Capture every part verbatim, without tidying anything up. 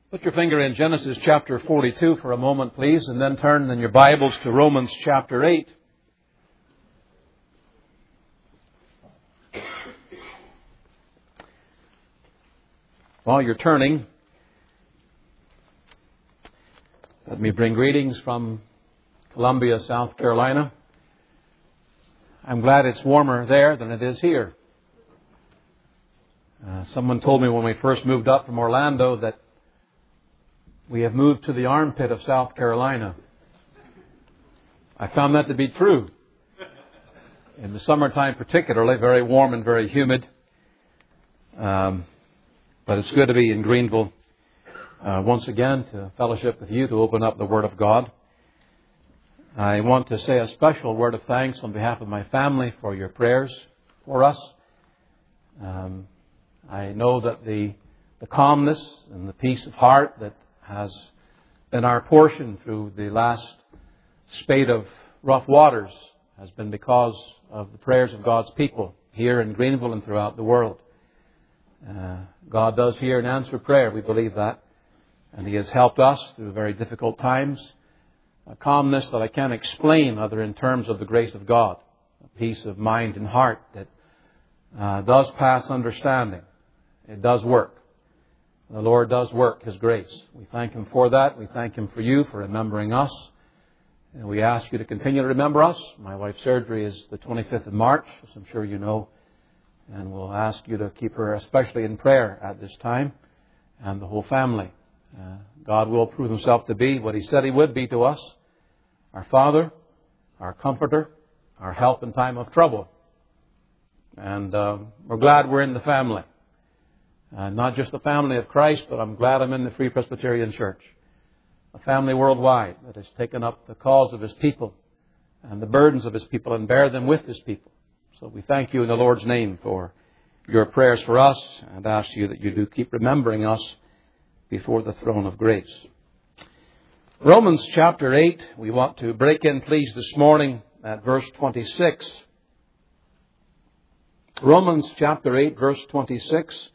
Put your finger in Genesis chapter forty-two for a moment, please, and then turn in your Bibles to Romans chapter eight. While you're turning, let me bring greetings from Columbia, South Carolina. I'm glad it's warmer there than it is here. Uh, someone told me when we first moved up from Orlando that we have moved to the armpit of South Carolina. I found that to be true. In the summertime particularly, very warm and very humid. Um, but it's good to be in Greenville uh, once again to fellowship with you, to open up the Word of God. I want to say a special word of thanks on behalf of my family for your prayers for us. Um, I know that the, the calmness and the peace of heart that has been our portion through the last spate of rough waters has been because of the prayers of God's people here in Greenville and throughout the world. Uh, God does hear and answer prayer, we believe that. And He has helped us through very difficult times. A calmness that I can't explain other in terms of the grace of God. A peace of mind and heart that uh, does pass understanding. It does work. The Lord does work His grace. We thank Him for that. We thank Him for you, for remembering us. And we ask you to continue to remember us. My wife's surgery is the twenty-fifth of March, as I'm sure you know. And we'll ask you to keep her especially in prayer at this time, and the whole family. Uh, God will prove Himself to be what He said He would be to us. Our Father, our Comforter, our help in time of trouble. And uh, we're glad we're in the family. Uh, not just the family of Christ, but I'm glad I'm in the Free Presbyterian Church. A family worldwide that has taken up the cause of His people and the burdens of His people and bear them with His people. So we thank you in the Lord's name for your prayers for us, and ask you that you do keep remembering us before the throne of grace. Romans chapter eight, we want to break in, please, this morning at verse twenty-six. Romans chapter eight, verse twenty-six.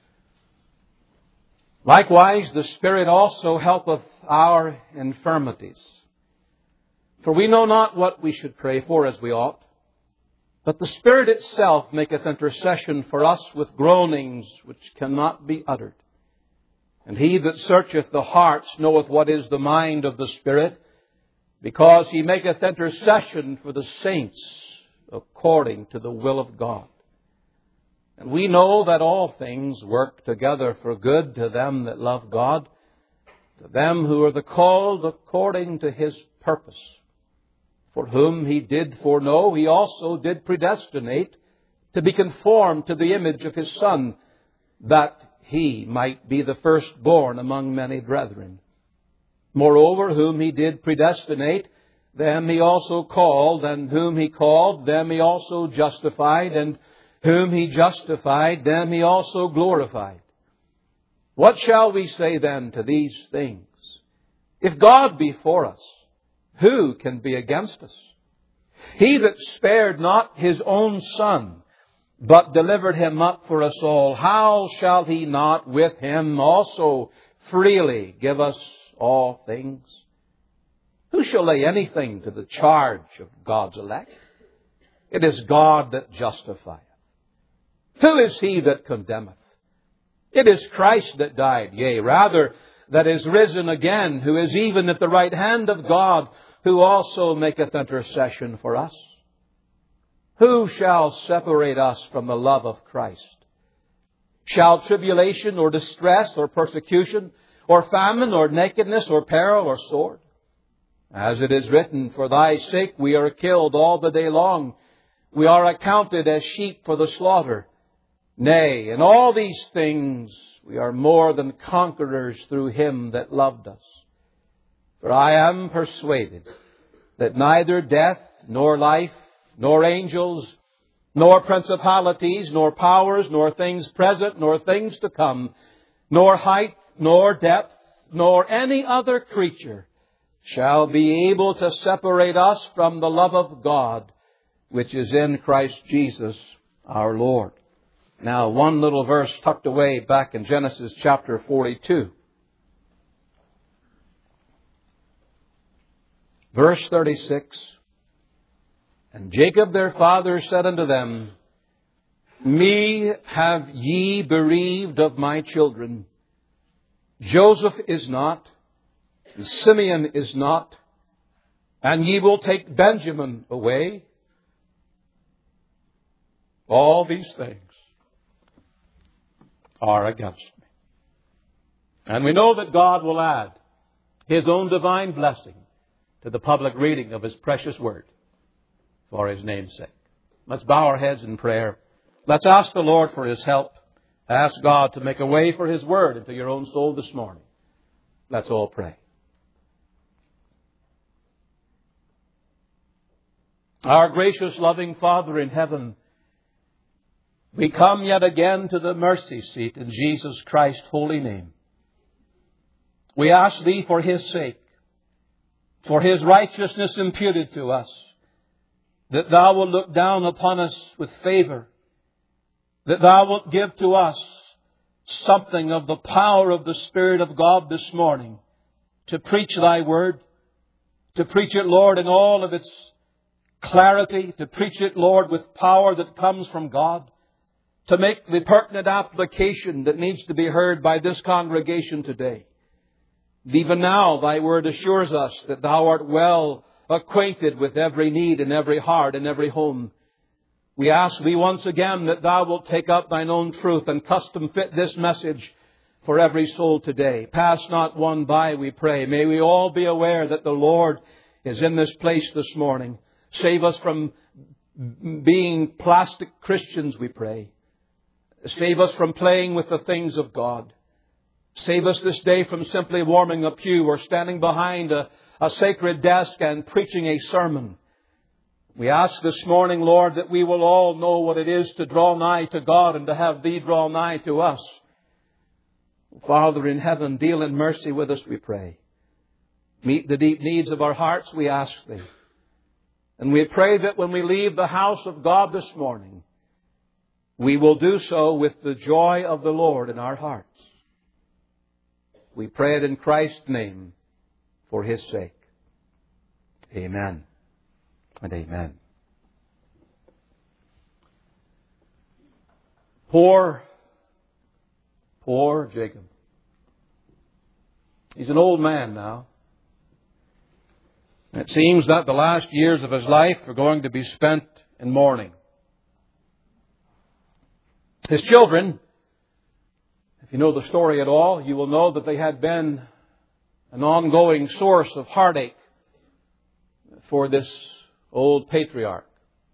Likewise, the Spirit also helpeth our infirmities. For we know not what we should pray for as we ought, but the Spirit itself maketh intercession for us with groanings which cannot be uttered. And He that searcheth the hearts knoweth what is the mind of the Spirit, because He maketh intercession for the saints according to the will of God. And we know that all things work together for good to them that love God, to them who are the called according to His purpose. For whom He did foreknow, He also did predestinate to be conformed to the image of His Son, that He might be the firstborn among many brethren. Moreover, whom He did predestinate, them He also called, and whom He called, them He also justified, and whom He justified, them He also glorified. What shall we say then to these things? If God be for us, who can be against us? He that spared not His own Son, but delivered Him up for us all, how shall He not with Him also freely give us all things? Who shall lay anything to the charge of God's elect? It is God that justifieth. Who is he that condemneth? It is Christ that died, yea, rather, that is risen again, who is even at the right hand of God, who also maketh intercession for us. Who shall separate us from the love of Christ? Shall tribulation or distress or persecution or famine or nakedness or peril or sword? As it is written, for Thy sake we are killed all the day long. We are accounted as sheep for the slaughter. Nay, in all these things we are more than conquerors through Him that loved us. For I am persuaded that neither death, nor life, nor angels, nor principalities, nor powers, nor things present, nor things to come, nor height, nor depth, nor any other creature shall be able to separate us from the love of God, which is in Christ Jesus our Lord. Now, one little verse tucked away back in Genesis chapter forty-two. Verse thirty-six, and Jacob their father said unto them, Me have ye bereaved of my children. Joseph is not, and Simeon is not, and ye will take Benjamin away. All these things are against me. And we know that God will add His own divine blessing to the public reading of His precious Word for His name's sake. Let's bow our heads in prayer. Let's ask the Lord for His help. Ask God to make a way for His Word into your own soul this morning. Let's all pray. Our gracious, loving Father in heaven, we come yet again to the mercy seat in Jesus Christ's holy name. We ask Thee for His sake, for His righteousness imputed to us, that Thou wilt look down upon us with favor, that Thou wilt give to us something of the power of the Spirit of God this morning to preach Thy Word, to preach it, Lord, in all of its clarity, to preach it, Lord, with power that comes from God, to make the pertinent application that needs to be heard by this congregation today. Even now, Thy Word assures us that Thou art well acquainted with every need in every heart and every home. We ask Thee once again that Thou wilt take up Thine own truth and custom fit this message for every soul today. Pass not one by, we pray. May we all be aware that the Lord is in this place this morning. Save us from being plastic Christians, we pray. Save us from playing with the things of God. Save us this day from simply warming a pew or standing behind a, a sacred desk and preaching a sermon. We ask this morning, Lord, that we will all know what it is to draw nigh to God and to have Thee draw nigh to us. Father in heaven, deal in mercy with us, we pray. Meet the deep needs of our hearts, we ask Thee. And we pray that when we leave the house of God this morning, we will do so with the joy of the Lord in our hearts. We pray it in Christ's name for His sake. Amen and amen. Poor, poor Jacob. He's an old man now. It seems that the last years of his life are going to be spent in mourning. His children, if you know the story at all, you will know that they had been an ongoing source of heartache for this old patriarch.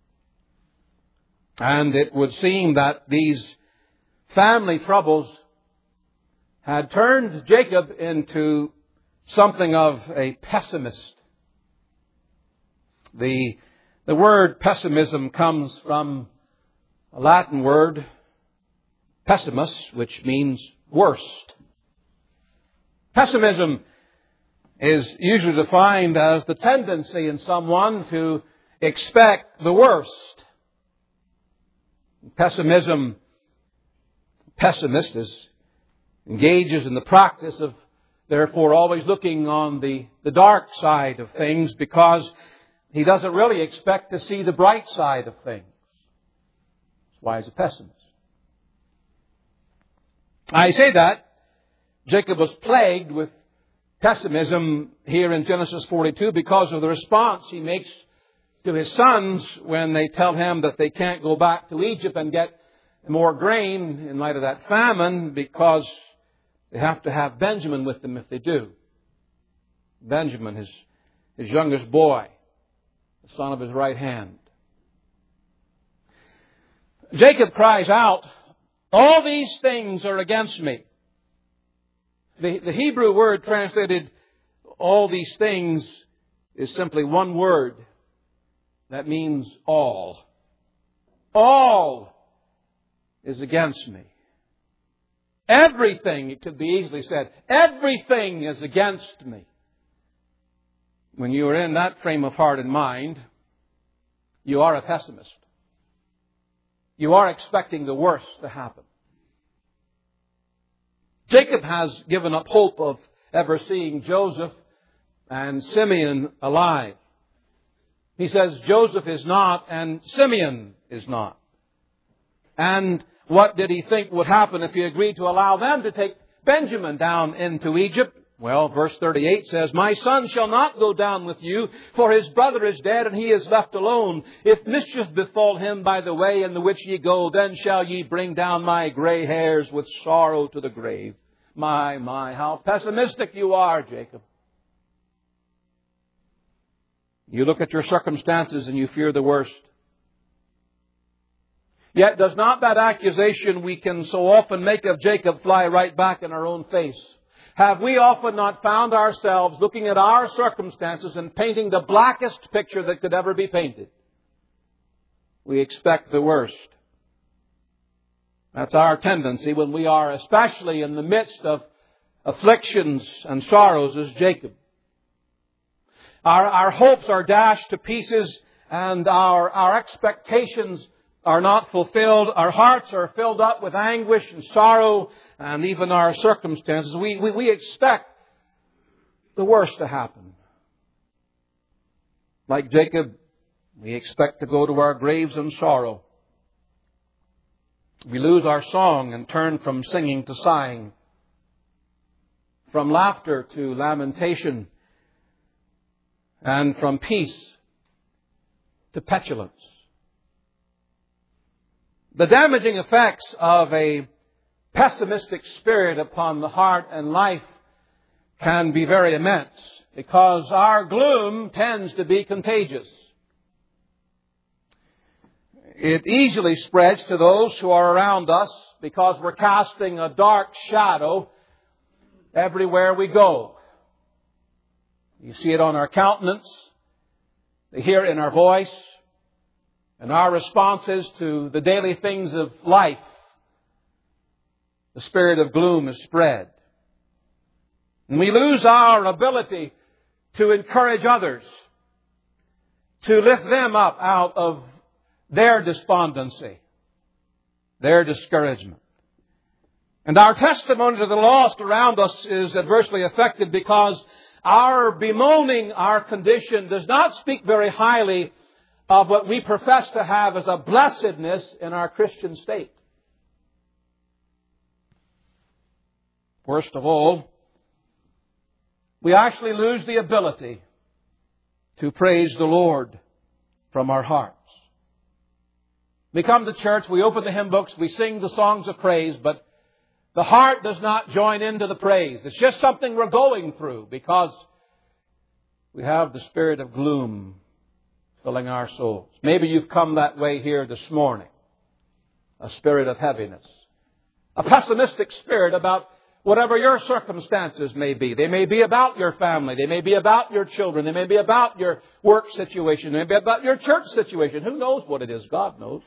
And it would seem that these family troubles had turned Jacob into something of a pessimist. The, the word pessimism comes from a Latin word, pessimus, which means worst. Pessimism is usually defined as the tendency in someone to expect the worst. Pessimism, pessimist is, engages in the practice of, therefore, always looking on the, the dark side of things because he doesn't really expect to see the bright side of things. That's why he's a pessimist. I say that Jacob was plagued with pessimism here in Genesis forty-two because of the response he makes to his sons when they tell him that they can't go back to Egypt and get more grain in light of that famine because they have to have Benjamin with them if they do. Benjamin, his, his youngest boy, the son of his right hand. Jacob cries out, all these things are against me. The, the Hebrew word translated all these things is simply one word. That means all. All is against me. Everything, it could be easily said, everything is against me. When you are in that frame of heart and mind, you are a pessimist. You are expecting the worst to happen. Jacob has given up hope of ever seeing Joseph and Simeon alive. He says Joseph is not and Simeon is not. And what did he think would happen if he agreed to allow them to take Benjamin down into Egypt? Well, verse thirty-eight says, "My son shall not go down with you, for his brother is dead, and he is left alone. If mischief befall him by the way in the which ye go, then shall ye bring down my gray hairs with sorrow to the grave." My, my, how pessimistic you are, Jacob. You look at your circumstances and you fear the worst. Yet does not that accusation we can so often make of Jacob fly right back in our own face? Have we often not found ourselves looking at our circumstances and painting the blackest picture that could ever be painted? We expect the worst. That's our tendency when we are especially in the midst of afflictions and sorrows as Jacob. Our, our hopes are dashed to pieces and our, our expectations are not fulfilled. Our hearts are filled up with anguish and sorrow, and even our circumstances. We, we, we expect the worst to happen. Like Jacob, we expect to go to our graves in sorrow. We lose our song and turn from singing to sighing, from laughter to lamentation, and from peace to petulance. The damaging effects of a pessimistic spirit upon the heart and life can be very immense, because our gloom tends to be contagious. It easily spreads to those who are around us because we're casting a dark shadow everywhere we go. You see it on our countenance, you hear it in our voice, and our responses to the daily things of life. The spirit of gloom is spread. And we lose our ability to encourage others, to lift them up out of their despondency, their discouragement. And our testimony to the lost around us is adversely affected because our bemoaning our condition does not speak very highly of what we profess to have as a blessedness in our Christian state. First of all, we actually lose the ability to praise the Lord from our hearts. We come to church, we open the hymn books, we sing the songs of praise, but the heart does not join into the praise. It's just something we're going through because we have the spirit of gloom filling our souls. Maybe you've come that way here this morning. A spirit of heaviness. A pessimistic spirit about whatever your circumstances may be. They may be about your family. They may be about your children. They may be about your work situation. They may be about your church situation. Who knows what it is? God knows.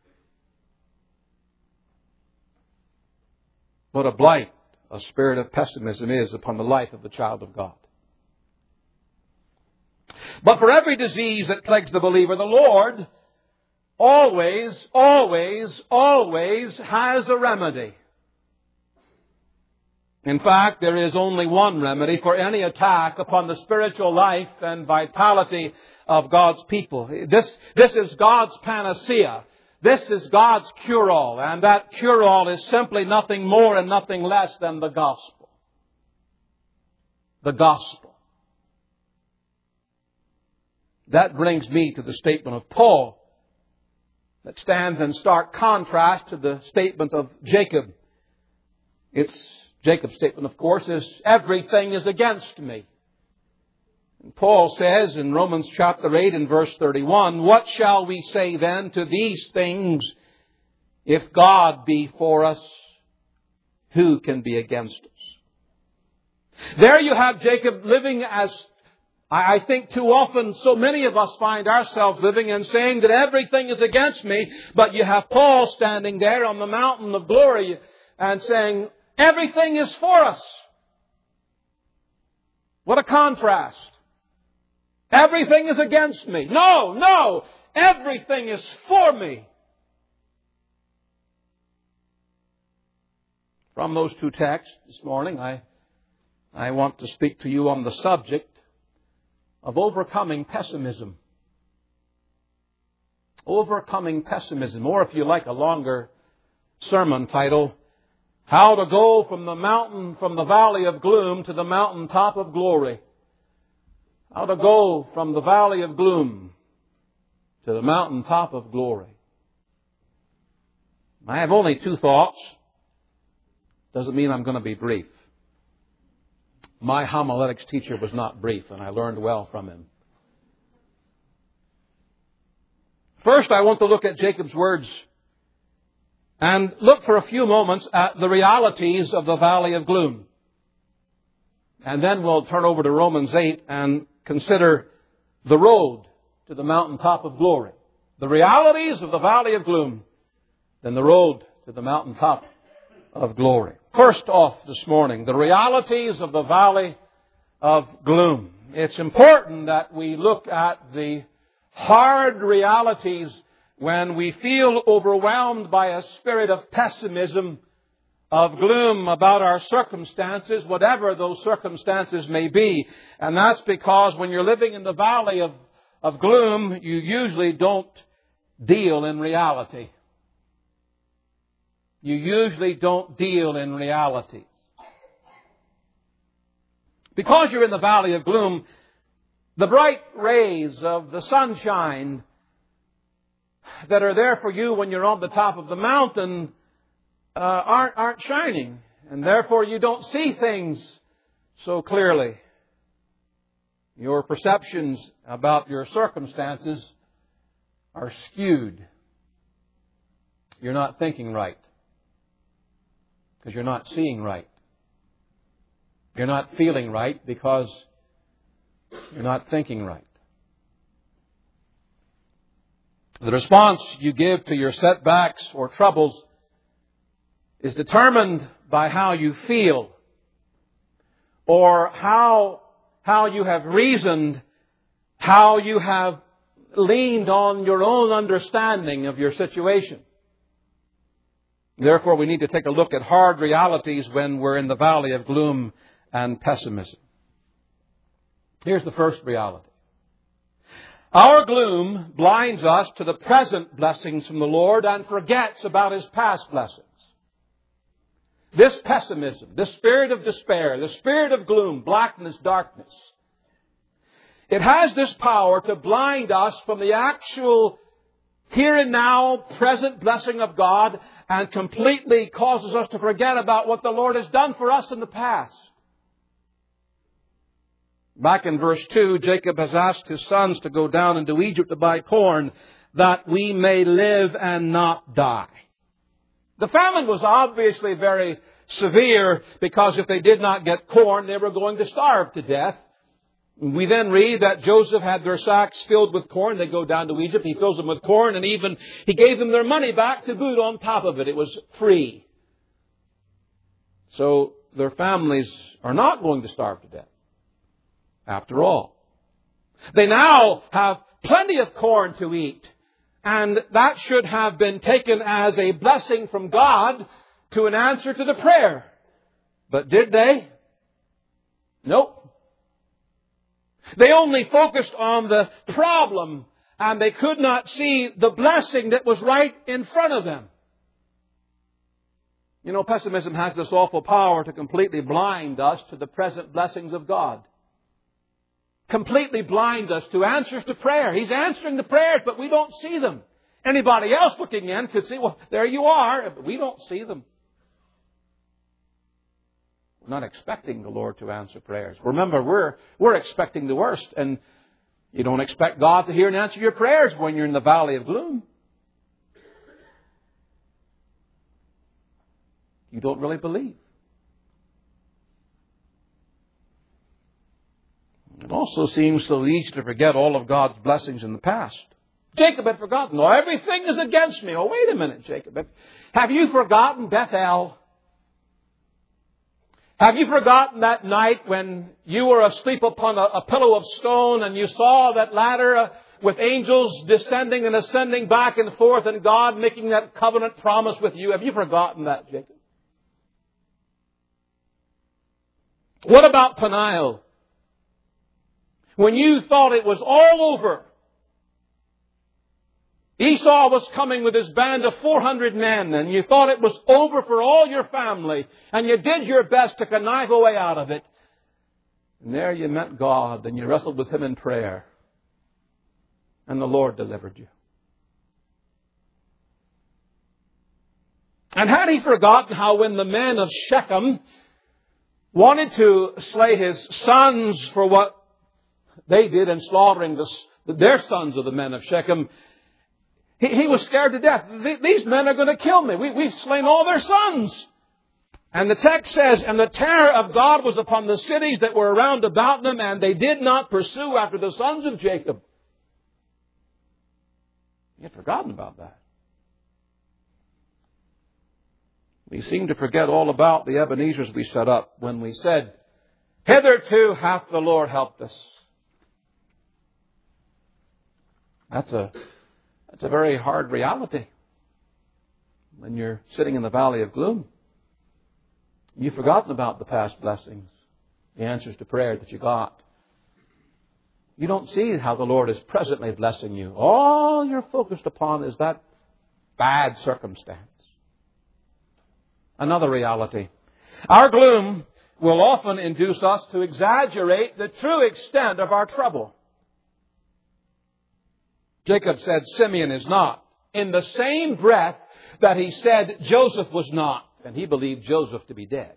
What a blight a spirit of pessimism is upon the life of the child of God. But for every disease that plagues the believer, the Lord always, always, always has a remedy. In fact, there is only one remedy for any attack upon the spiritual life and vitality of God's people. This, this is God's panacea. This is God's cure-all. And that cure-all is simply nothing more and nothing less than the gospel. The gospel. That brings me to the statement of Paul that stands in stark contrast to the statement of Jacob. It's Jacob's statement, of course, is everything is against me. And Paul says in Romans chapter eight and verse thirty-one, what shall we say then to these things? If God be for us, who can be against us? There you have Jacob living as I think too often so many of us find ourselves living and saying that everything is against me, but you have Paul standing there on the mountain of glory and saying, everything is for us. What a contrast. Everything is against me. No, no, everything is for me. From those two texts this morning, I, I want to speak to you on the subject of overcoming pessimism. Overcoming pessimism, or if you like a longer sermon title, How to Go from the Mountain, from the Valley of Gloom to the Mountaintop of Glory. How to go from the Valley of Gloom to the Mountaintop of Glory. I have only two thoughts. Doesn't mean I'm going to be brief. My homiletics teacher was not brief, and I learned well from him. First, I want to look at Jacob's words and look for a few moments at the realities of the Valley of Gloom. And then we'll turn over to Romans eight and consider the road to the mountaintop of glory. The realities of the Valley of Gloom, then the road to the mountaintop of glory. First off this morning, the realities of the Valley of Gloom. It's important that we look at the hard realities when we feel overwhelmed by a spirit of pessimism, of gloom about our circumstances, whatever those circumstances may be. And that's because when you're living in the valley of, of gloom, you usually don't deal in reality. You usually don't deal in reality. Because you're in the valley of gloom, the bright rays of the sunshine that are there for you when you're on the top of the mountain uh, aren't, aren't shining. And therefore you don't see things so clearly. Your perceptions about your circumstances are skewed. You're not thinking right. Because you're not seeing right. You're not feeling right because you're not thinking right. The response you give to your setbacks or troubles is determined by how you feel or how, how you have reasoned, how you have leaned on your own understanding of your situation. Therefore, we need to take a look at hard realities when we're in the valley of gloom and pessimism. Here's the first reality. Our gloom blinds us to the present blessings from the Lord and forgets about His past blessings. This pessimism, this spirit of despair, the spirit of gloom, blackness, darkness, it has this power to blind us from the actual here and now present blessing of God and completely causes us to forget about what the Lord has done for us in the past. Back in verse two, Jacob has asked his sons to go down into Egypt to buy corn that we may live and not die. The famine was obviously very severe because if they did not get corn, they were going to starve to death. We then read that Joseph had their sacks filled with corn. They go down to Egypt. He fills them with corn and even he gave them their money back to boot on top of it. It was free. So their families are not going to starve to death. After all, they now have plenty of corn to eat. And that should have been taken as a blessing from God to an answer to the prayer. But did they? Nope. They only focused on the problem and they could not see the blessing that was right in front of them. You know, pessimism has this awful power to completely blind us to the present blessings of God. Completely blind us to answers to prayer. He's answering the prayers, but we don't see them. Anybody else looking in could see, well, there you are, but we don't see them. We're not expecting the Lord to answer prayers. Remember, we're, we're expecting the worst, and you don't expect God to hear and answer your prayers when you're in the valley of gloom. You don't really believe. It also seems so easy to forget all of God's blessings in the past. Jacob had forgotten. Oh, everything is against me. Oh, wait a minute, Jacob. Have you forgotten Bethel? Have you forgotten that night when you were asleep upon a, a pillow of stone and you saw that ladder uh, with angels descending and ascending back and forth and God making that covenant promise with you? Have you forgotten that, Jacob? What about Peniel? when you thought it was all over. Esau was coming with his band of four hundred men, and you thought it was over for all your family, and you did your best to connive a way out of it. And there you met God, and you wrestled with Him in prayer, and the Lord delivered you. And had he forgotten how when the men of Shechem wanted to slay his sons for what they did in slaughtering the, their sons of the men of Shechem, he, he was scared to death. These men are going to kill me. We, we've slain all their sons. And the text says, and the terror of God was upon the cities that were around about them, and they did not pursue after the sons of Jacob. He had forgotten about that. We seem to forget all about the Ebenezers we set up when we said, hitherto hath the Lord helped us. That's a, that's a very hard reality when you're sitting in the valley of gloom. You've forgotten about the past blessings, the answers to prayer that you got. You don't see how the Lord is presently blessing you. All you're focused upon is that bad circumstance. Another reality. Our gloom will often induce us to exaggerate the true extent of our trouble. Jacob said Simeon is not, in the same breath that he said Joseph was not, and he believed Joseph to be dead.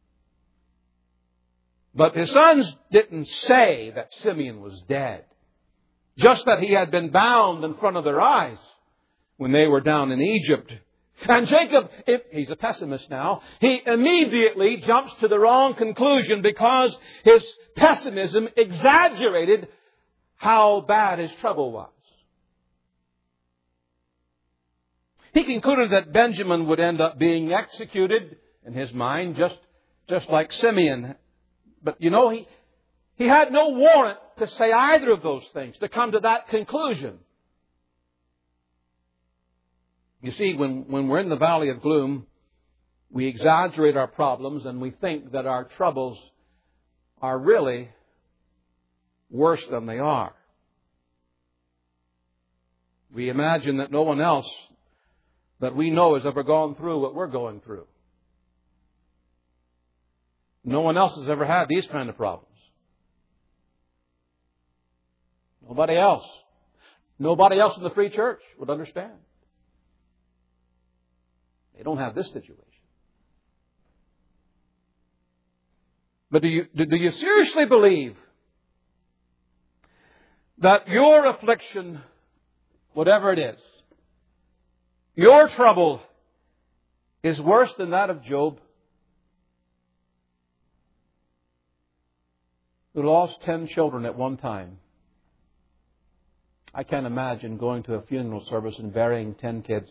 But his sons didn't say that Simeon was dead, just that he had been bound in front of their eyes when they were down in Egypt. And Jacob, if he's a pessimist now, he immediately jumps to the wrong conclusion because his pessimism exaggerated how bad his trouble was. He concluded that Benjamin would end up being executed in his mind, just, just like Simeon. But you know, he, he had no warrant to say either of those things, to come to that conclusion. You see, when, when we're in the valley of gloom, we exaggerate our problems and we think that our troubles are really worse than they are. We imagine that no one else that we know has ever gone through what we're going through. No one else has ever had these kind of problems. Nobody else. Nobody else in the free church would understand. They don't have this situation. But do you, do you seriously believe that your affliction, whatever it is, your trouble is worse than that of Job, who lost ten children at one time? I can't imagine going to a funeral service and burying ten kids.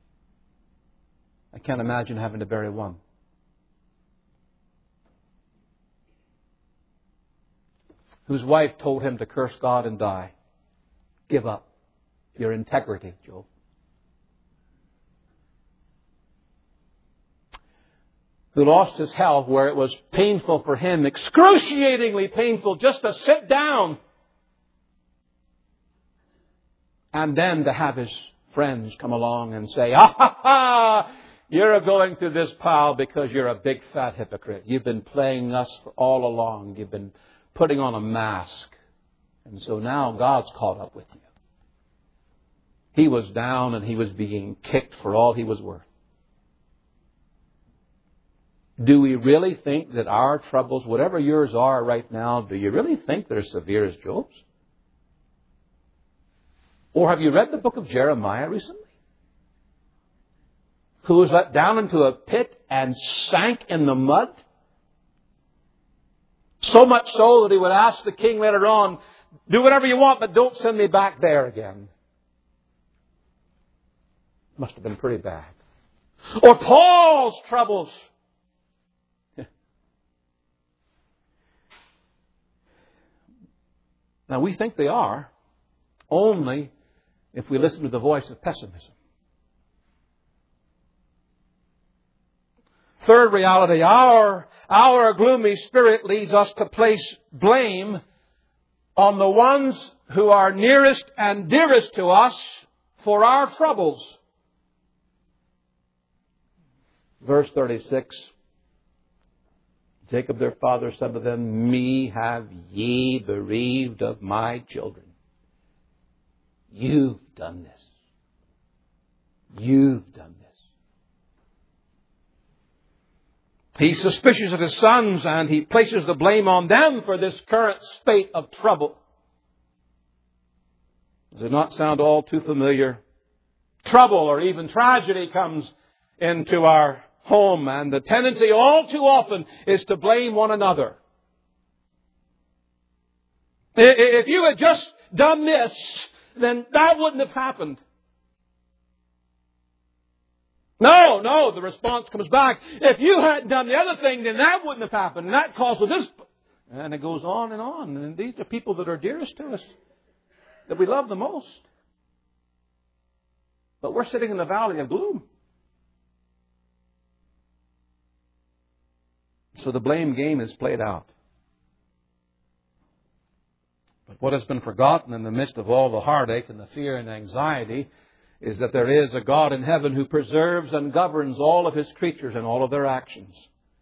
I can't imagine having to bury one. Whose wife told him to curse God and die. Give up your integrity, Job. Who lost his health where it was painful for him, excruciatingly painful, just to sit down. And then to have his friends come along and say, ah ha ha! You're going through this, pal, because you're a big fat hypocrite. You've been playing us all along. You've been putting on a mask. And so now God's caught up with you. He was down and he was being kicked for all he was worth. Do we really think that our troubles, whatever yours are right now, do you really think they're as severe as Job's? Or have you read the book of Jeremiah recently? Who was let down into a pit and sank in the mud? So much so that he would ask the king later on, do whatever you want, but don't send me back there again. Must have been pretty bad. Or Paul's troubles. Now we think they are only if we listen to the voice of pessimism. Third reality, our, our gloomy spirit leads us to place blame on the ones who are nearest and dearest to us for our troubles. Verse thirty-six. Jacob their father said to them, Me have ye bereaved of my children. You've done this. You've done this. He's suspicious of his sons, and he places the blame on them for this current spate of trouble. Does it not sound all too familiar? Trouble or even tragedy comes into our home, and the tendency all too often is to blame one another. If you had just done this, then that wouldn't have happened. No, no, the response comes back. If you hadn't done the other thing, then that wouldn't have happened. And that caused this. And it goes on and on. And these are people that are dearest to us, that we love the most. But we're sitting in the valley of gloom. So the blame game is played out. But what has been forgotten in the midst of all the heartache and the fear and anxiety is that there is a God in heaven who preserves and governs all of His creatures and all of their actions.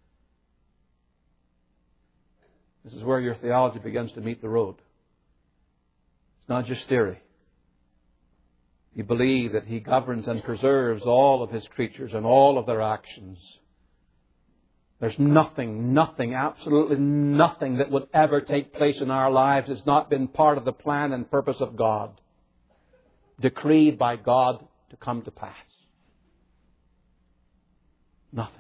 This is where your theology begins to meet the road. It's not just theory. You believe that He governs and preserves all of His creatures and all of their actions. There's nothing, nothing, absolutely nothing that would ever take place in our lives that's not been part of the plan and purpose of God, decreed by God to come to pass. Nothing.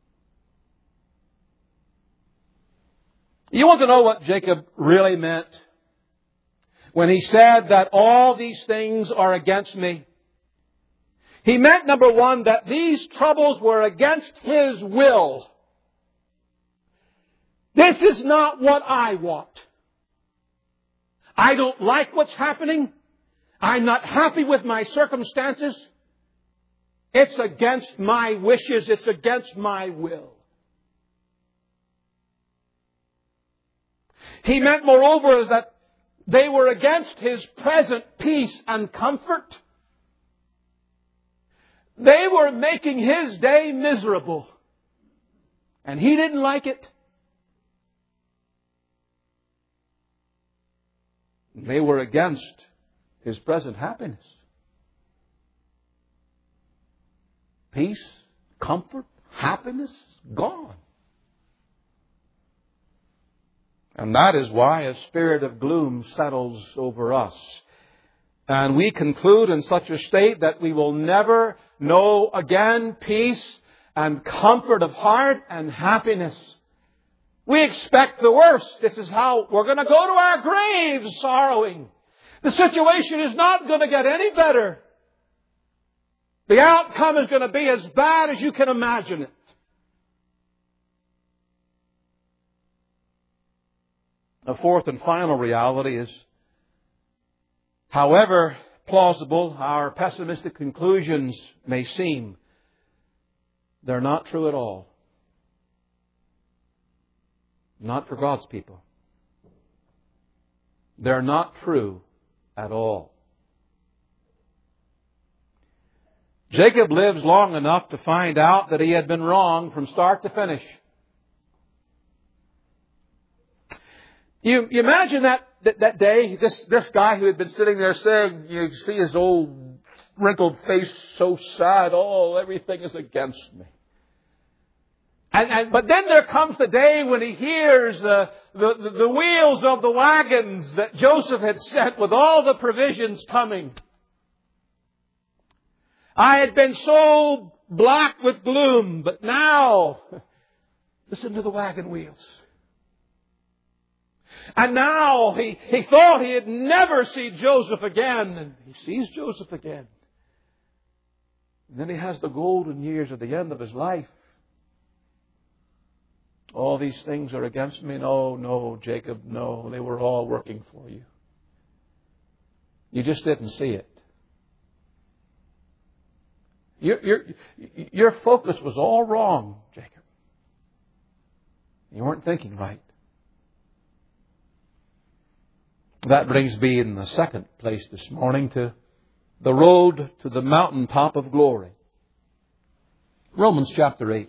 You want to know what Jacob really meant when he said that all these things are against me? He meant, number one, that these troubles were against his will. This is not what I want. I don't like what's happening. I'm not happy with my circumstances. It's against my wishes. It's against my will. He meant, moreover, that they were against his present peace and comfort. They were making his day miserable. And he didn't like it. They were against his present happiness. Peace, comfort, happiness, gone. And that is why a spirit of gloom settles over us. And we conclude in such a state that we will never know again peace and comfort of heart and happiness. We expect the worst. This is how we're going to go to our graves sorrowing. The situation is not going to get any better. The outcome is going to be as bad as you can imagine it. A fourth and final reality is, however plausible our pessimistic conclusions may seem, they're not true at all. Not for God's people. They're not true at all. Jacob lives long enough to find out that he had been wrong from start to finish. You, you imagine that, that, that day, this, this guy who had been sitting there saying, you see his old wrinkled face so sad, oh, everything is against me. And, and, but then there comes the day when he hears the, the, the, the wheels of the wagons that Joseph had sent with all the provisions coming. I had been so black with gloom, but now, listen to the wagon wheels. And now he, he thought he'd never see Joseph again, and he sees Joseph again. And then he has the golden years at the end of his life. All these things are against me. No, no, Jacob, no. They were all working for you. You just didn't see it. Your, your, your focus was all wrong, Jacob. You weren't thinking right. That brings me in the second place this morning to the road to the mountaintop of glory. Romans chapter eight.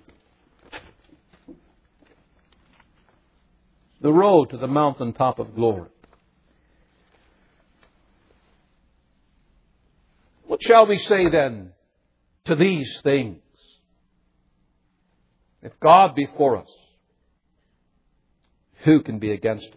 The road to the mountaintop of glory. What shall we say then to these things? If God be for us, who can be against us?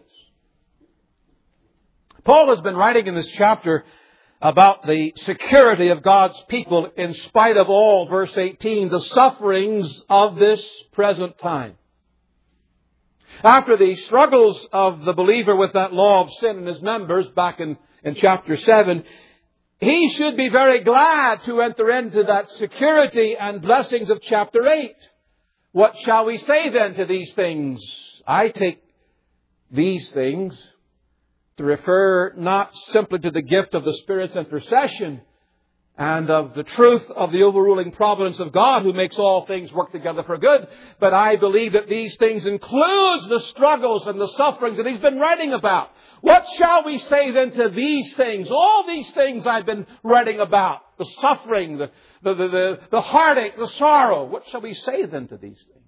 Paul has been writing in this chapter about the security of God's people in spite of all, verse eighteen, the sufferings of this present time. After the struggles of the believer with that law of sin in his members back in, in chapter seven, he should be very glad to enter into that security and blessings of chapter eight. What shall we say then to these things? I take these things to refer not simply to the gift of the Spirit's intercession and of the truth of the overruling providence of God who makes all things work together for good, but I believe that these things includes the struggles and the sufferings that he's been writing about. What shall we say then to these things? All these things I've been writing about. The suffering, the, the, the, the, the heartache, the sorrow. What shall we say then to these things?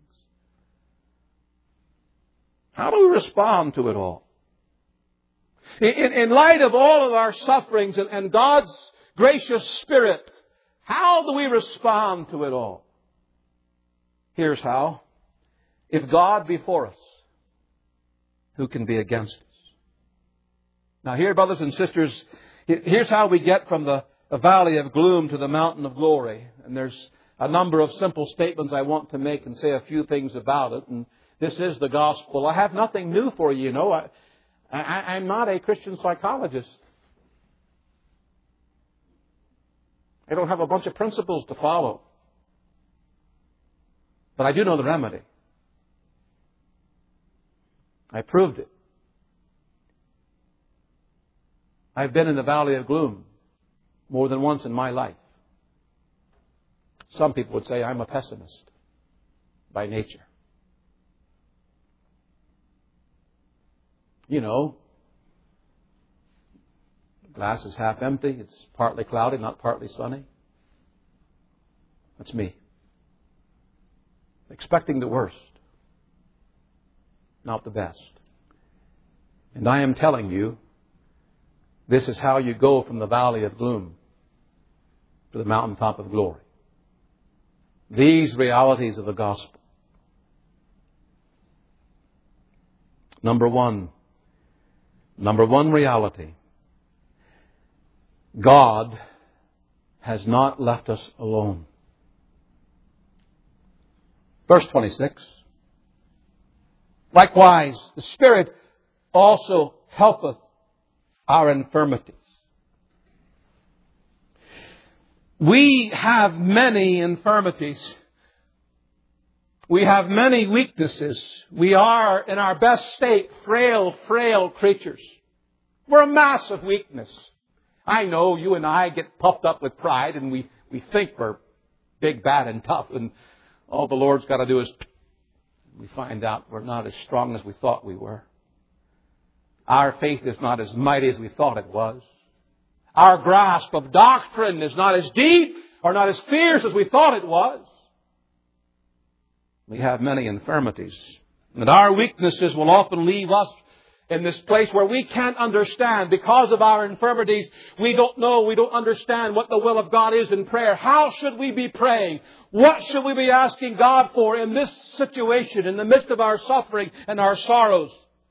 How do we respond to it all? In, in light of all of our sufferings and, and God's gracious Spirit, how do we respond to it all? Here's how. If God be for us, who can be against us? Now here, brothers and sisters, here's how we get from the, the valley of gloom to the mountain of glory. And there's a number of simple statements I want to make and say a few things about it. And this is the gospel. I have nothing new for you, you know. I, I, I'm not a Christian psychologist. I don't have a bunch of principles to follow. But I do know the remedy. I proved it. I've been in the valley of gloom more than once in my life. Some people would say I'm a pessimist by nature. You know, the glass is half empty. It's partly cloudy, not partly sunny. That's me. Expecting the worst, not the best. And I am telling you, this is how you go from the valley of gloom to the mountaintop of glory. These realities of the gospel. Number one, number one reality. God has not left us alone. Verse twenty-six. Likewise, the Spirit also helpeth our infirmities. We have many infirmities. We have many weaknesses. We are, in our best state, frail, frail creatures. We're a mass of weakness. I know you and I get puffed up with pride and we, we think we're big, bad, and tough. And all the Lord's got to do is we find out we're not as strong as we thought we were. Our faith is not as mighty as we thought it was. Our grasp of doctrine is not as deep or not as fierce as we thought it was. We have many infirmities. And our weaknesses will often leave us in this place where we can't understand. Because of our infirmities, we don't know, we don't understand what the will of God is in prayer. How should we be praying? What should we be asking God for in this situation, in the midst of our suffering and our sorrows?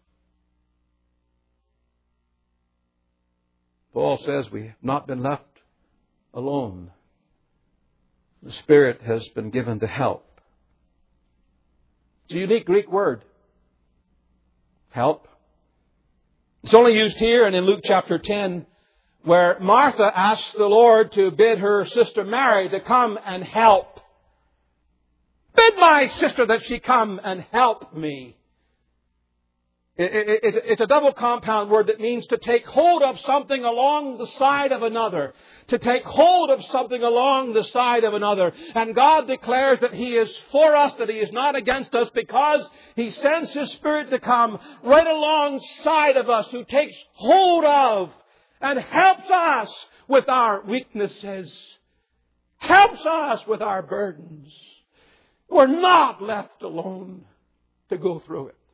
Paul says we have not been left alone. The Spirit has been given to help. It's a unique Greek word. Help. It's only used here and in Luke chapter ten, where Martha asks the Lord to bid her sister Mary to come and help. Bid my sister that she come and help me. It's a double compound word that means to take hold of something along the side of another. To take hold of something along the side of another. And God declares that He is for us, that He is not against us, because He sends His Spirit to come right alongside of us, who takes hold of and helps us with our weaknesses. Helps us with our burdens. We're not left alone to go through it.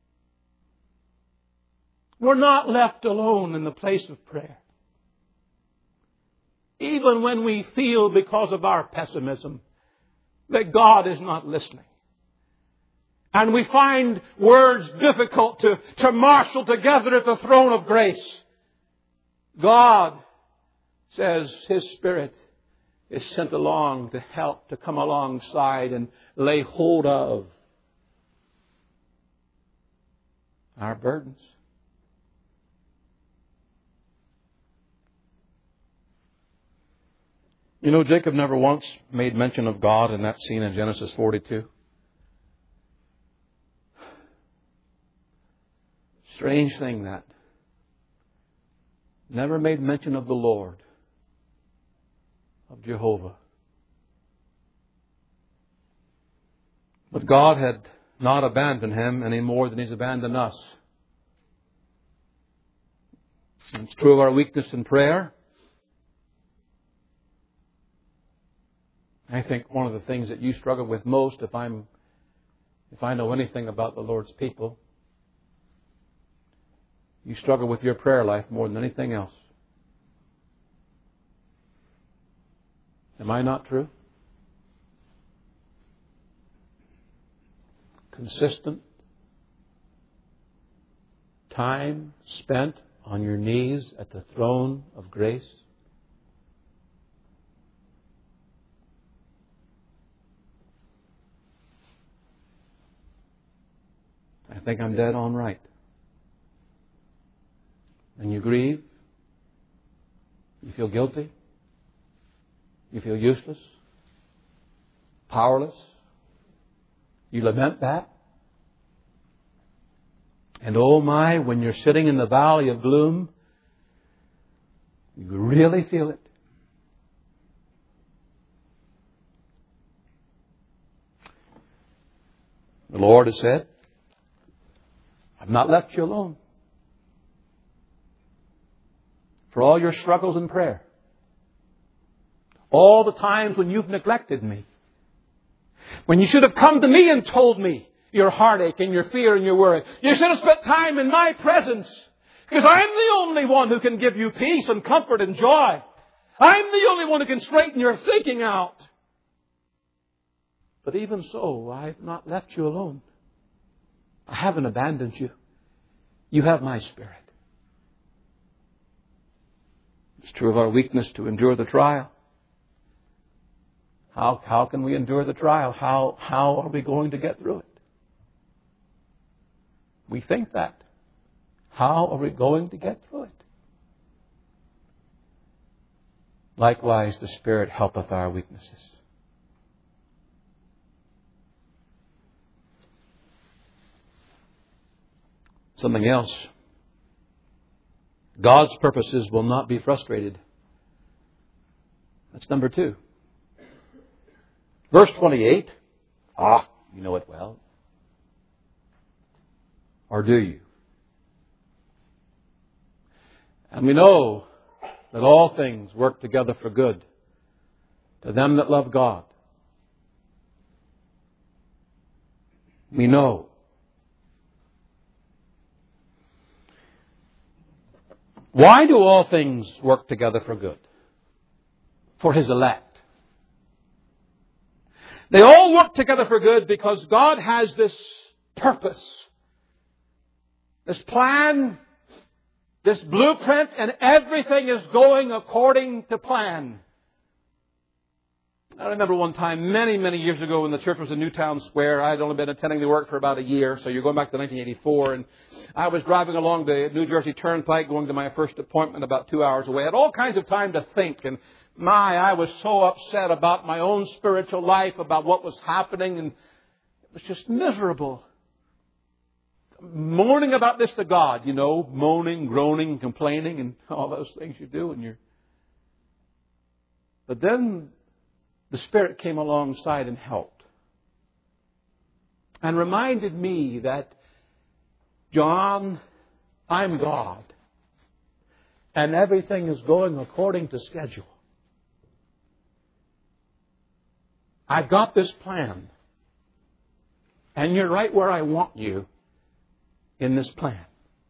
We're not left alone in the place of prayer. Even when we feel, because of our pessimism, that God is not listening. And we find words difficult to, to marshal together at the throne of grace. God says His Spirit is sent along to help, to come alongside and lay hold of our burdens. You know, Jacob never once made mention of God in that scene in Genesis forty-two. Strange thing that. Never made mention of the Lord, of Jehovah. But God had not abandoned him any more than He's abandoned us. It's true of our weakness in prayer. I think one of the things that you struggle with most, if I'm, if I know anything about the Lord's people, you struggle with your prayer life more than anything else. Am I not true? Consistent time spent on your knees at the throne of grace. I think I'm dead on right. And you grieve. You feel guilty. You feel useless. Powerless. You lament that. And oh my, when you're sitting in the valley of gloom, you really feel it. The Lord has said, I've not left you alone. For all your struggles in prayer. All the times when you've neglected me. When you should have come to me and told me your heartache and your fear and your worry. You should have spent time in my presence. Because I'm the only one who can give you peace and comfort and joy. I'm the only one who can straighten your thinking out. But even so, I've not left you alone. I haven't abandoned you. You have my Spirit. It's true of our weakness to endure the trial. How, how can we endure the trial? How, how are we going to get through it? We think that. How are we going to get through it? Likewise, the Spirit helpeth our weaknesses. Something else. God's purposes will not be frustrated. That's number two. Verse twenty-eight. Ah, you know it well. Or do you? And we know that all things work together for good to them that love God. We know. Why do all things work together for good? For His elect. They all work together for good because God has this purpose, this plan, this blueprint, and everything is going according to plan. I remember one time, many, many years ago, when the church was in Newtown Square. I had only been attending the work for about a year, so you're going back to nineteen eighty-four. And I was driving along the New Jersey Turnpike, going to my first appointment about two hours away. I had all kinds of time to think. And my, I was so upset about my own spiritual life, about what was happening, and it was just miserable. moaning about this to God, you know, moaning, groaning, complaining, and all those things you do. And you're... But then the Spirit came alongside and helped. And reminded me that, John, I'm God. And everything is going according to schedule. I've got this plan. And you're right where I want you in this plan.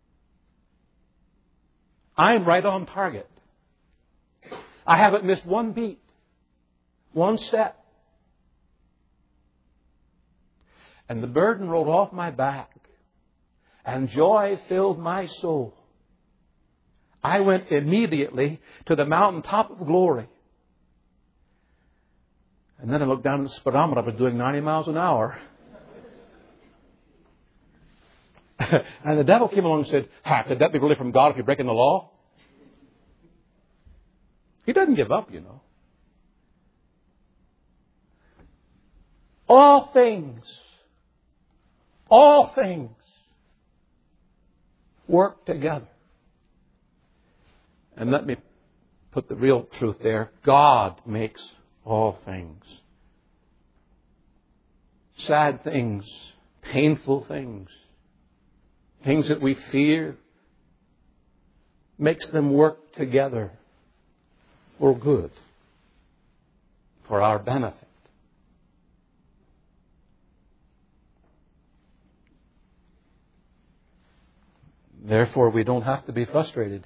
I'm right on target. I haven't missed one beat, one step. And the burden rolled off my back, and joy filled my soul. I went immediately to the mountaintop of glory. And then I looked down at the speedometer. I was doing ninety miles an hour. And the devil came along and said, ha, could that be really from God if you're breaking the law? He doesn't give up, you know. All things, all things work together. And let me put the real truth there. God makes all things. Sad things, painful things, things that we fear, makes them work together for good, for our benefit. Therefore, we don't have to be frustrated.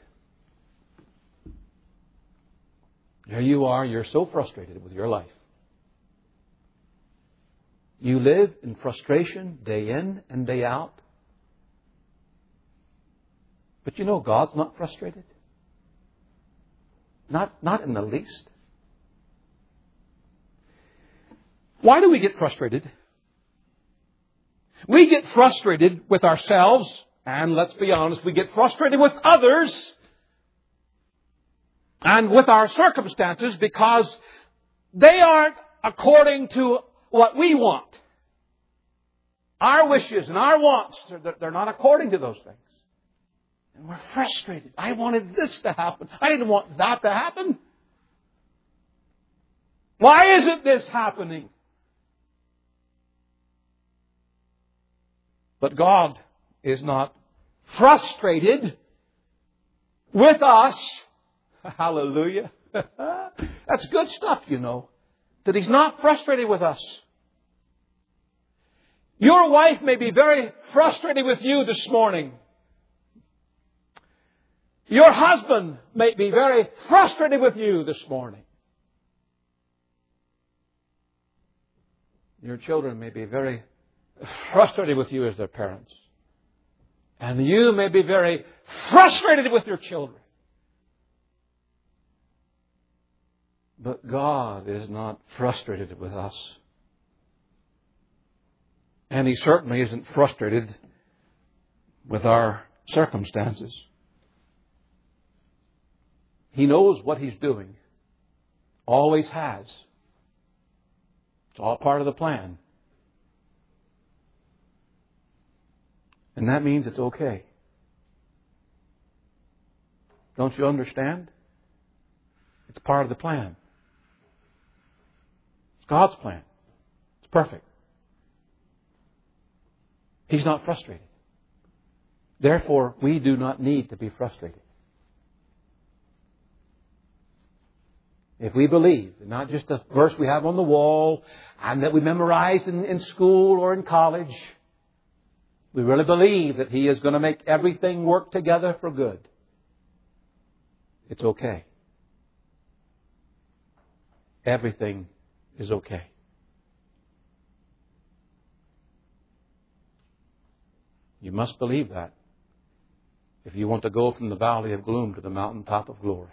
Here you are, you're so frustrated with your life. You live in frustration day in and day out. But you know God's not frustrated. Not, not in the least. Why do we get frustrated? We get frustrated with ourselves, and let's be honest, we get frustrated with others and with our circumstances because they aren't according to what we want. Our wishes and our wants, they're not according to those things. And we're frustrated. I wanted this to happen. I didn't want that to happen. Why isn't this happening? But God is not frustrated with us. Hallelujah. That's good stuff, you know. That He's not frustrated with us. Your wife may be very frustrated with you this morning. Your husband may be very frustrated with you this morning. Your children may be very frustrated with you as their parents. And you may be very frustrated with your children. But God is not frustrated with us. And He certainly isn't frustrated with our circumstances. He knows what He's doing. Always has. It's all part of the plan. And that means it's okay. Don't you understand? It's part of the plan. It's God's plan. It's perfect. He's not frustrated. Therefore, we do not need to be frustrated. If we believe, not just a verse we have on the wall and that we memorized in, in school or in college, we really believe that He is going to make everything work together for good, it's okay. Everything is okay. You must believe that if you want to go from the valley of gloom to the mountaintop of glory.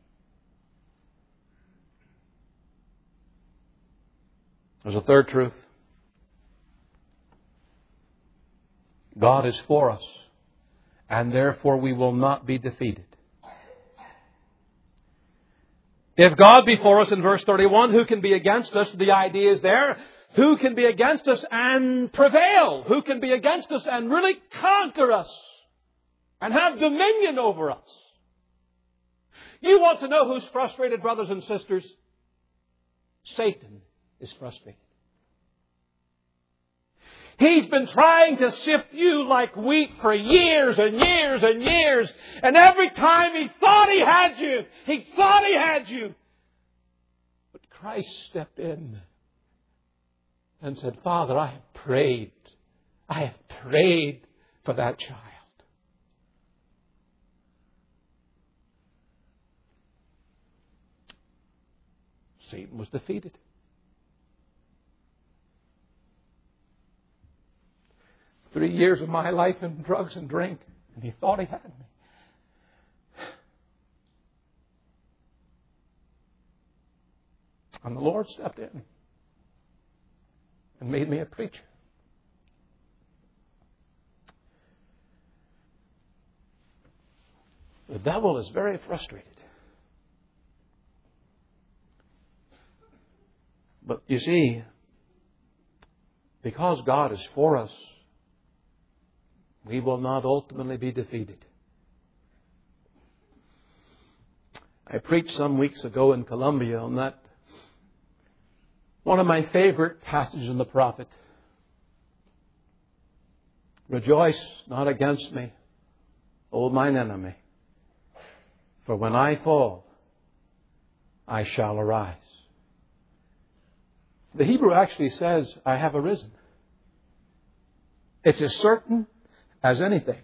There's a third truth. God is for us, and therefore we will not be defeated. If God be for us in verse thirty-one, who can be against us? The idea is there. Who can be against us and prevail? Who can be against us and really conquer us and have dominion over us? You want to know who's frustrated, brothers and sisters? Satan is frustrated. He's been trying to sift you like wheat for years and years and years. And every time he thought he had you, he thought he had you. But Christ stepped in and said, Father, I have prayed. I have prayed for that child. Satan was defeated. Three years of my life in drugs and drink, and he thought he had me. And the Lord stepped in and made me a preacher. The devil is very frustrated. But you see, because God is for us, we will not ultimately be defeated. I preached some weeks ago in Colombia on that. One of my favorite passages in the prophet. Rejoice not against me, O mine enemy. For when I fall, I shall arise. The Hebrew actually says, I have arisen. It's as certain as anything.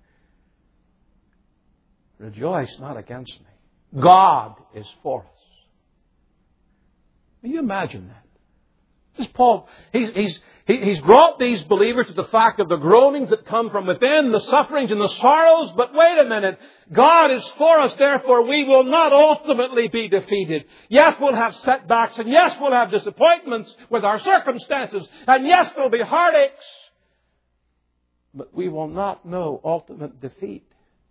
Rejoice not against me. God is for us. Can you imagine that? This Paul, he's, he's, he's brought these believers to the fact of the groanings that come from within, the sufferings and the sorrows. But wait a minute. God is for us, therefore we will not ultimately be defeated. Yes, we'll have setbacks, and yes, we'll have disappointments with our circumstances, and yes, there'll be heartaches. But we will not know ultimate defeat.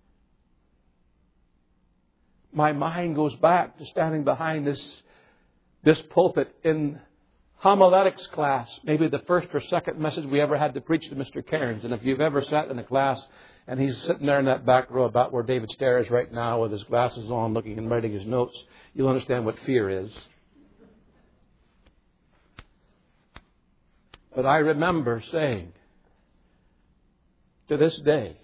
My mind goes back to standing behind this, this pulpit in homiletics class, maybe the first or second message we ever had to preach to Mister Cairns. And if you've ever sat in a class and he's sitting there in that back row about where David Starr is right now with his glasses on, looking and writing his notes, you'll understand what fear is. But I remember saying, to this day,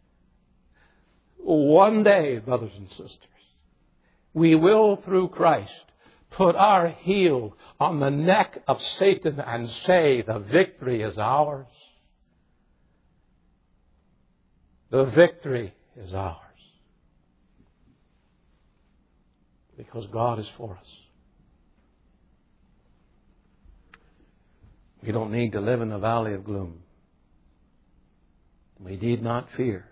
one day, brothers and sisters, we will, through Christ, put our heel on the neck of Satan and say, the victory is ours. The victory is ours. Because God is for us. We don't need to live in the valley of gloom. We need not fear.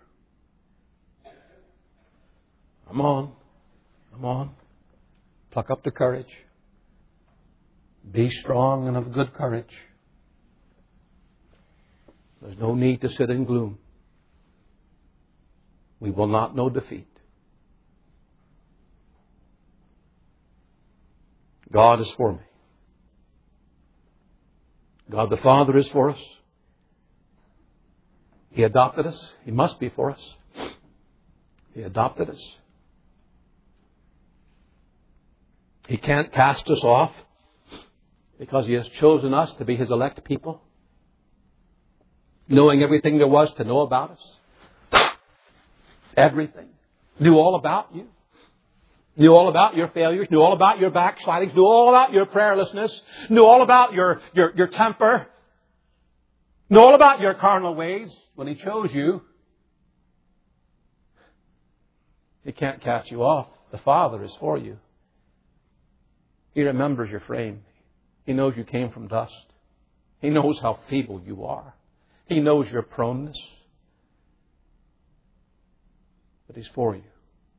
Come on. Come on. Pluck up the courage. Be strong and of good courage. There's no need to sit in gloom. We will not know defeat. God is for me. God the Father is for us. He adopted us. He must be for us. He adopted us. He can't cast us off because He has chosen us to be His elect people, knowing everything there was to know about us. Everything. Knew all about you. Knew all about your failures. Knew all about your backslidings. Knew all about your prayerlessness. Knew all about your, your, your temper. Knew all about your carnal ways. When He chose you, He can't cast you off. The Father is for you. He remembers your frame. He knows you came from dust. He knows how feeble you are. He knows your proneness. But He's for you,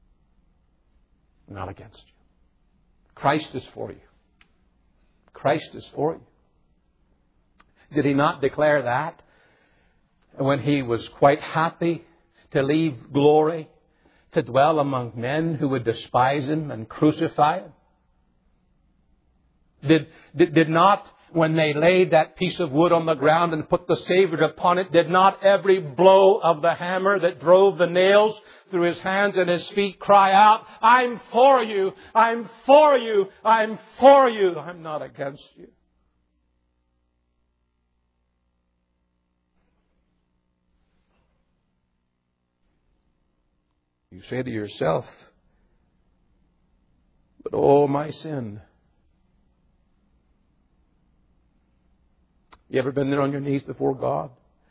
not against you. Christ is for you. Christ is for you. Did He not declare that when He was quite happy to leave glory, to dwell among men who would despise Him and crucify Him? Did, did, did not when they laid that piece of wood on the ground and put the Savior upon it, did not every blow of the hammer that drove the nails through His hands and His feet cry out, I'm for you, I'm for you, I'm for you, I'm not against you? You say to yourself, but oh, my sin. You ever been there on your knees before God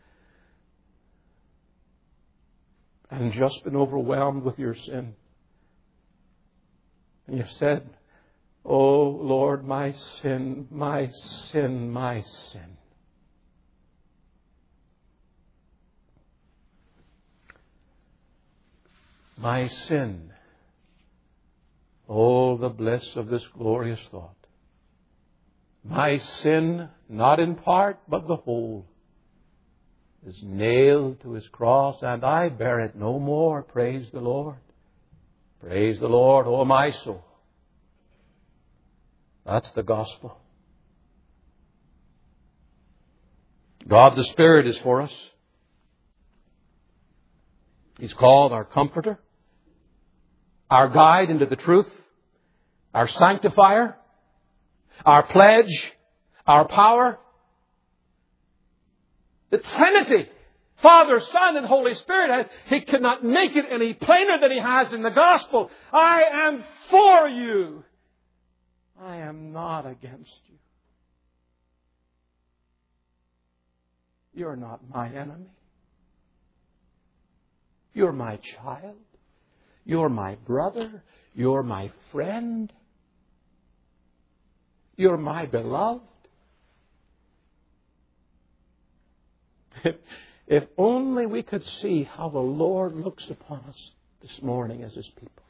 and just been overwhelmed with your sin? And you've said, oh, Lord, my sin, my sin, my sin. My sin. Oh, the bliss of this glorious thought. My sin, not in part, but the whole, is nailed to His cross, and I bear it no more. Praise the Lord. Praise the Lord, oh my soul. That's the gospel. God the Spirit is for us. He's called our Comforter, our guide into the truth, our sanctifier, our pledge, our power. The Trinity, Father, Son, and Holy Spirit, He cannot make it any plainer than He has in the gospel. I am for you. I am not against you. You're not my enemy. You're my child. You're my brother. You're my friend. You're my beloved. If, if only we could see how the Lord looks upon us this morning as His people.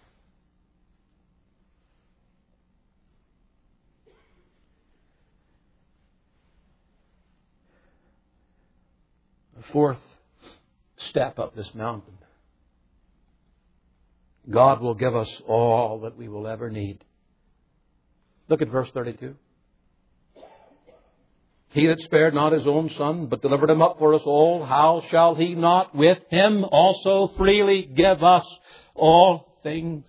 The fourth step up this mountain. God will give us all that we will ever need. Look at verse thirty-two. He that spared not His own Son, but delivered Him up for us all, how shall He not with Him also freely give us all things?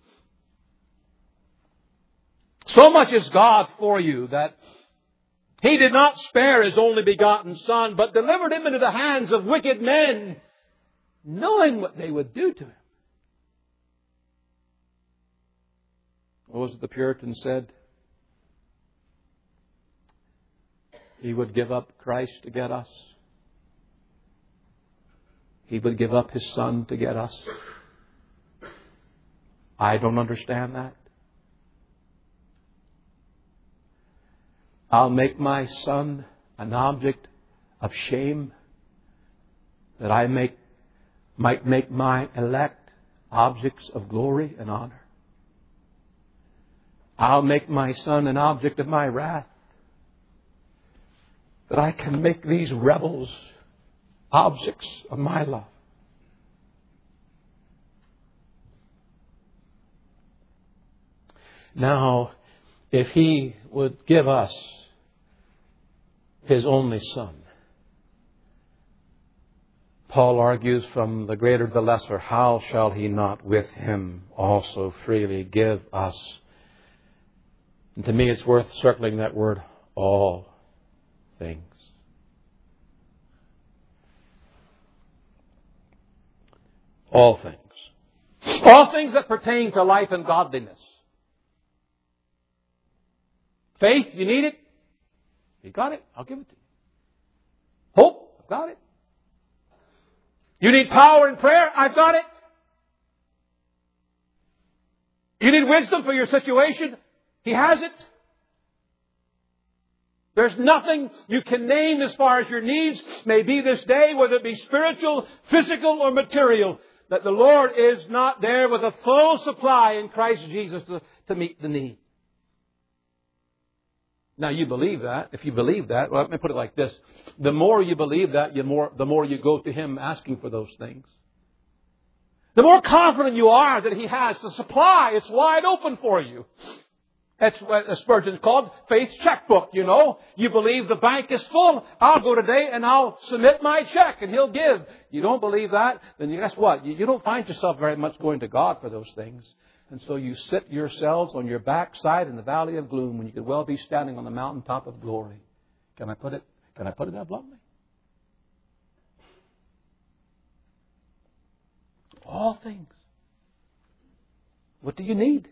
So much is God for you that He did not spare His only begotten Son, but delivered Him into the hands of wicked men, knowing what they would do to Him. What was it the Puritans said? He would give up Christ to get us. He would give up His Son to get us. I don't understand that. I'll make my Son an object of shame, that I make, might make my elect objects of glory and honor. I'll make my Son an object of my wrath, that I can make these rebels objects of my love. Now, if He would give us His only Son, Paul argues from the greater to the lesser, how shall He not with Him also freely give us? And to me it's worth circling that word, all things. All things. All things that pertain to life and godliness. Faith, you need it? You got it? I'll give it to you. Hope, I've got it. You need power in prayer? I've got it. You need wisdom for your situation? He has it. There's nothing you can name as far as your needs may be this day, whether it be spiritual, physical, or material, that the Lord is not there with a full supply in Christ Jesus to, to meet the need. Now, you believe that. If you believe that, well, let me put it like this. The more you believe that, you more, the more you go to Him asking for those things. The more confident you are that He has the supply, it's wide open for you. That's what Spurgeon called faith's checkbook, you know. You believe the bank is full. I'll go today and I'll submit my check and He'll give. You don't believe that? Then guess what? You don't find yourself very much going to God for those things. And so you sit yourselves on your backside in the valley of gloom when you could well be standing on the mountaintop of glory. Can I put it, can I put it that bluntly? All things. What do you need?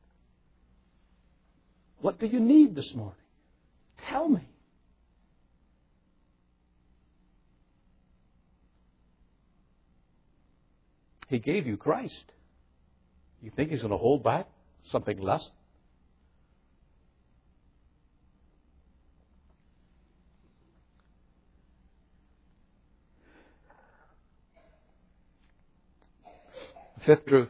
What do you need this morning? Tell me. He gave you Christ. You think He's going to hold back something less? Fifth truth.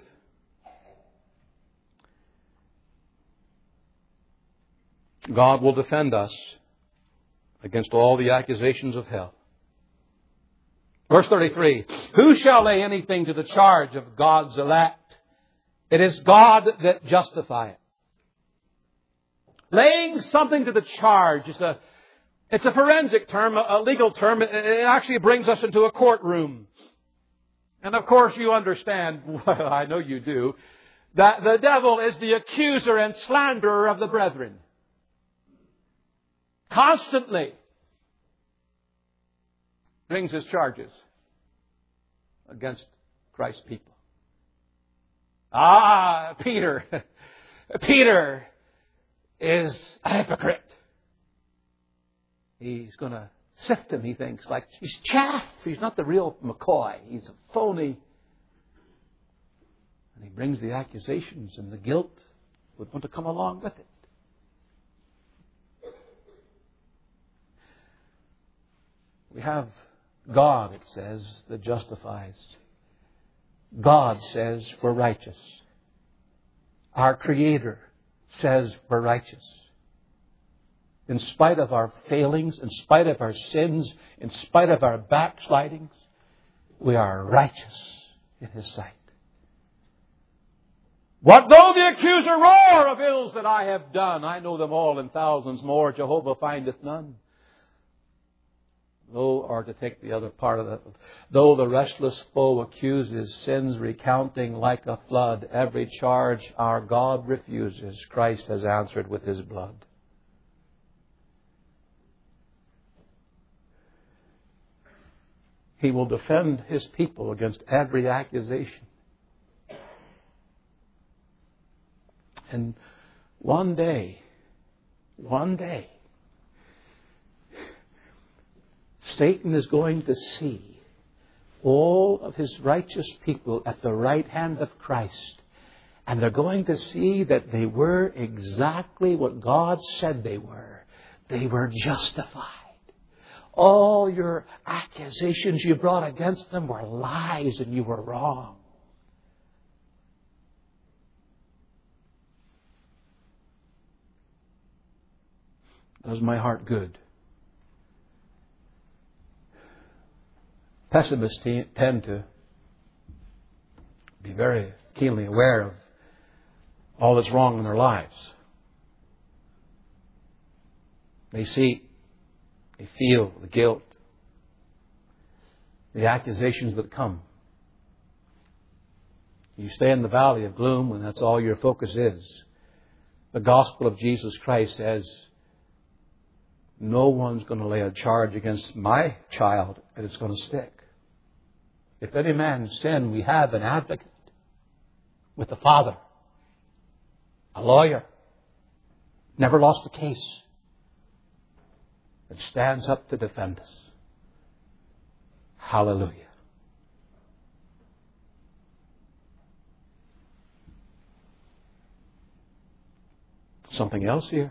God will defend us against all the accusations of hell. Verse thirty-three. Who shall lay anything to the charge of God's elect? It is God that justifieth. Laying something to the charge is a, it's a forensic term, a legal term. It, it actually brings us into a courtroom. And of course you understand, well, I know you do, that the devil is the accuser and slanderer of the brethren. Constantly brings his charges against Christ's people. Ah, Peter. Peter is a hypocrite. He's going to sift him, he thinks, like he's chaff. He's not the real McCoy. He's a phony. And he brings the accusations and the guilt would want to come along with it. We have God, it says, that justifies. God says we're righteous. Our Creator says we're righteous. In spite of our failings, in spite of our sins, in spite of our backslidings, we are righteous in His sight. What though the accuser roar of ills that I have done? I know them all and thousands more. Jehovah findeth none. Though, or to take the other part of that, though the restless foe accuses, sins recounting like a flood, every charge our God refuses, Christ has answered with His blood. He will defend His people against every accusation. And one day, one day, Satan is going to see all of his righteous people at the right hand of Christ. And they're going to see that they were exactly what God said they were. They were justified. All your accusations you brought against them were lies and you were wrong. Does my heart good. Pessimists t- tend to be very keenly aware of all that's wrong in their lives. They see, they feel the guilt, the accusations that come. You stay in the valley of gloom when that's all your focus is. The gospel of Jesus Christ says, no one's going to lay a charge against my child and it's going to stick. If any man sin, we have an advocate with the Father, a lawyer, never lost a case, that stands up to defend us. Hallelujah. Something else here.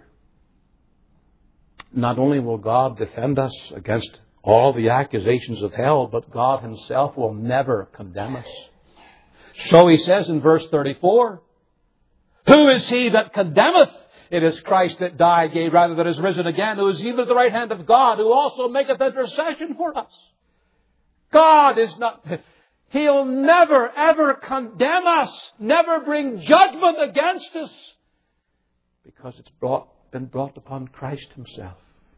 Not only will God defend us against all the accusations of hell, but God Himself will never condemn us. So He says in verse thirty-four, who is he that condemneth? It is Christ that died, yea, rather that is risen again, who is even at the right hand of God, who also maketh intercession for us. God is not... He'll never, ever condemn us, never bring judgment against us. Because it's brought, been brought upon Christ Himself.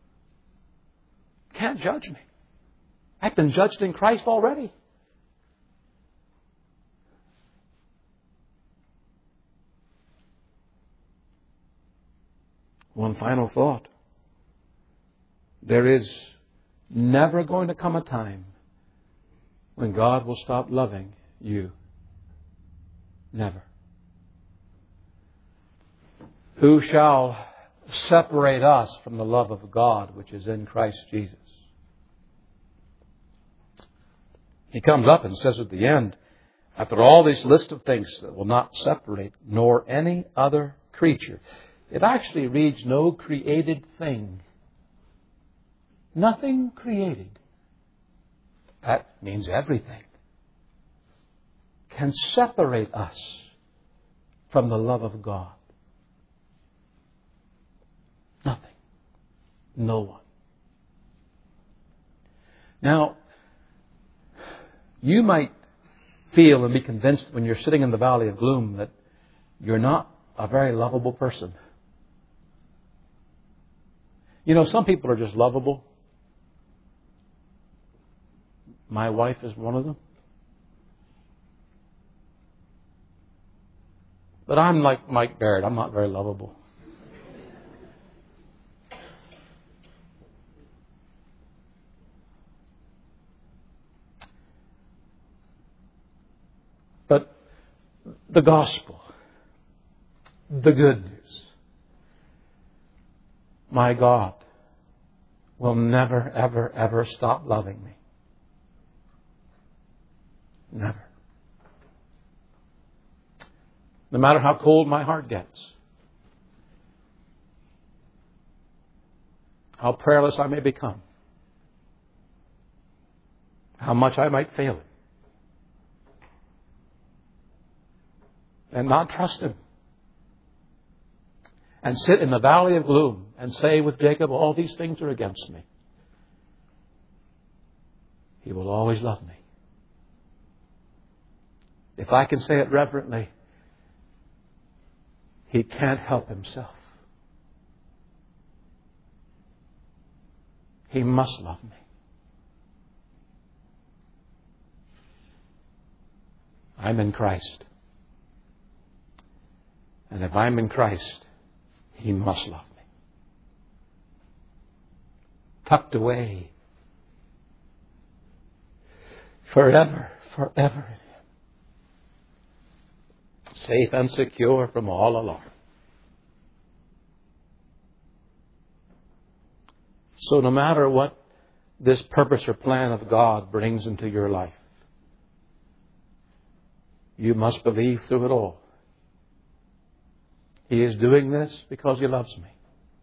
Can't judge me. I've been judged in Christ already. One final thought. There is never going to come a time when God will stop loving you. Never. Who shall separate us from the love of God which is in Christ Jesus? He comes up and says at the end, after all this list of things that will not separate, nor any other creature. It actually reads, no created thing. Nothing created. That means everything. Can separate us from the love of God. Nothing. No one. Now, you might feel and be convinced when you're sitting in the valley of gloom that you're not a very lovable person. You know, some people are just lovable. My wife is one of them. But I'm like Mike Barrett. I'm not very lovable. But the gospel, the good news, my God will never, ever, ever stop loving me. Never. No matter how cold my heart gets, how prayerless I may become, how much I might fail Him, and not trust Him, and sit in the valley of gloom and say with Jacob, all these things are against me. He will always love me. If I can say it reverently, He can't help Himself. He must love me. I'm in Christ. And if I'm in Christ, He must love me. Tucked away forever, forever in Him. Safe and secure from all alarm. So no matter what this purpose or plan of God brings into your life, you must believe through it all. He is doing this because He loves me.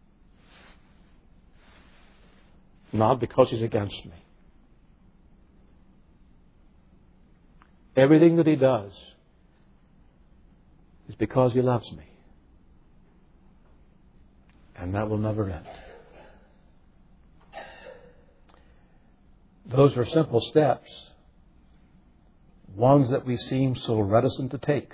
Not because He's against me. Everything that He does is because He loves me. And that will never end. Those are simple steps. Ones that we seem so reticent to take.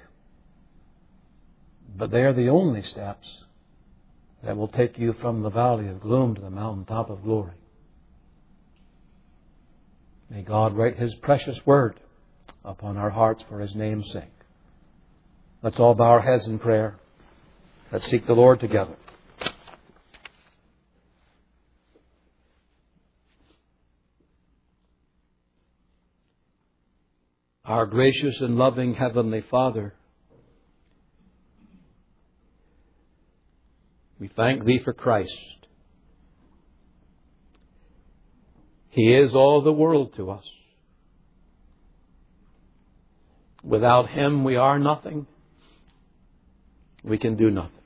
But they are the only steps that will take you from the valley of gloom to the mountaintop of glory. May God write His precious word upon our hearts for His name's sake. Let's all bow our heads in prayer. Let's seek the Lord together. Our gracious and loving Heavenly Father, we thank Thee for Christ. He is all the world to us. Without Him we are nothing. We can do nothing.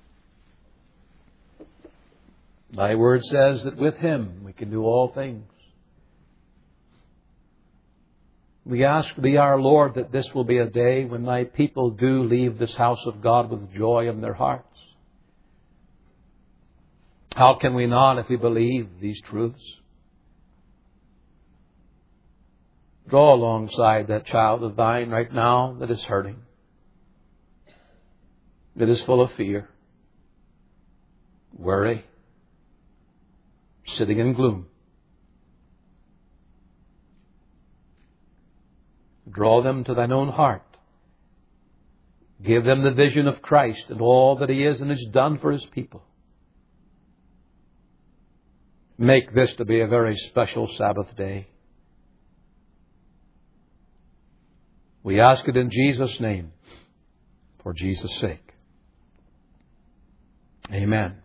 Thy word says that with Him we can do all things. We ask Thee, our Lord, that this will be a day when Thy people do leave this house of God with joy in their hearts. How can we not if we believe these truths? Draw alongside that child of Thine right now that is hurting, that is full of fear. worry, sitting in gloom. Draw them to thine own heart. Give them the vision of Christ and all that He is and has done for His people. Make this to be a very special Sabbath day. We ask it in Jesus' name, for Jesus' sake. Amen.